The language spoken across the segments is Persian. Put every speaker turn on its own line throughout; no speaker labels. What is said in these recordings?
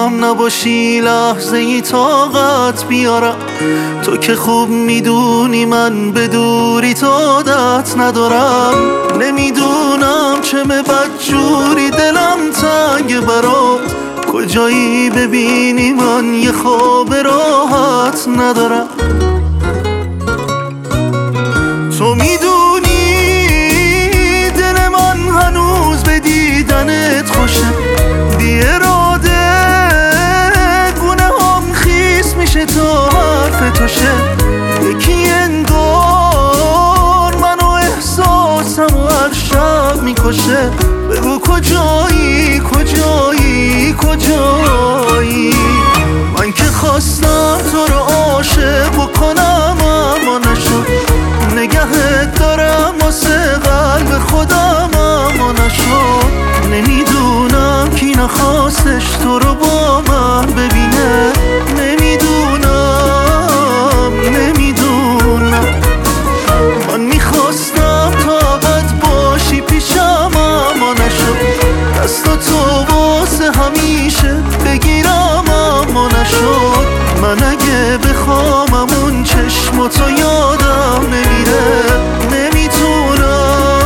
هم نباشی لحظه ای طاقت بیارم. تو که خوب میدونی من به دوری تو عادت ندارم. نمیدونم چمه بدجوری دلم تنگ برات. کجایی ببینی من یه خواب راحت ندارم. تو میدونی دل من هنوز به دیدنت خوشه. بی اراده گونه هم خیس میشه تا حرف توشه. یکی انگار منو احساسم و هر شب میکشه. بگو کجایی کجایی کجایی. من که خواستم تو رو عاشق بکنم اما نشد. نگهت دارم واسه قلب خودم اما نشد. نمیدونم کی نخواستش تو رو با من ببینه. نمیدونم من میخواستم طاقت باشی پیشم اما نشد. دستاتو واسه همیشه بگیرم اما نشد. من اگه بخوام اون چشماتو یادم نمیره. نمیتونم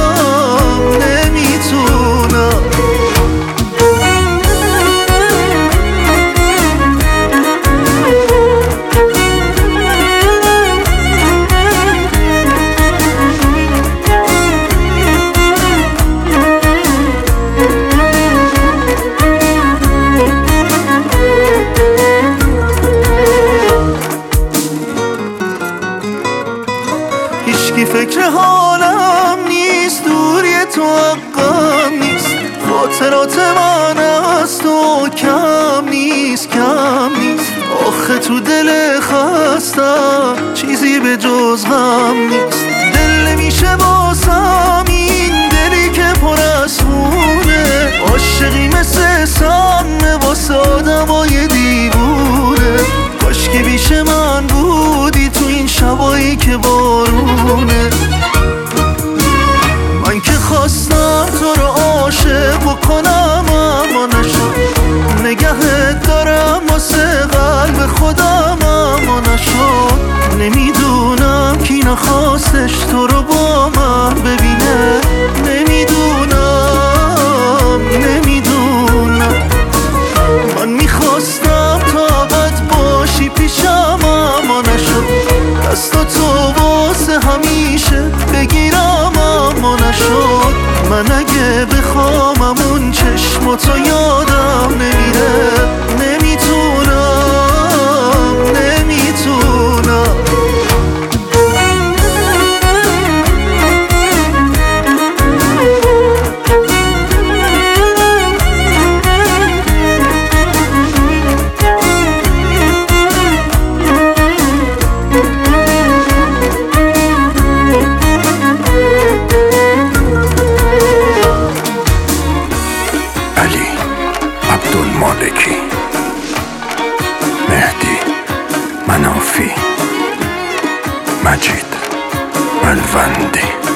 هیچکی فکر حالم نیست. دوری تو حقم نیست. خاطرات من از تو کم نیست کم نیست. آخه تو دل خستم چیزی به جز غم نیست. دل نمیشه واسم این دلی که پر از خونه. عاشقی مثل سم واسه آدمای دیوونه. کاشکی بیش من بودی تو این شبایی که بارونه. من که خواستم تو رو عاشق بکنم اما نشد. نگهت دارم واسه قلب خودم اما نشد. نمیدونم کی نخواستش تو رو با من ببینه. نمیدونم من میخواستم طاقت باشی پیشم اما نشد. دستاتو واسه همیشه بگیرم اما نشد. من اگه بخوام اون چشماتو یادم نمیره. نمیتونم
عبدالمالکی، مهدی منافی، مجید ملوندی.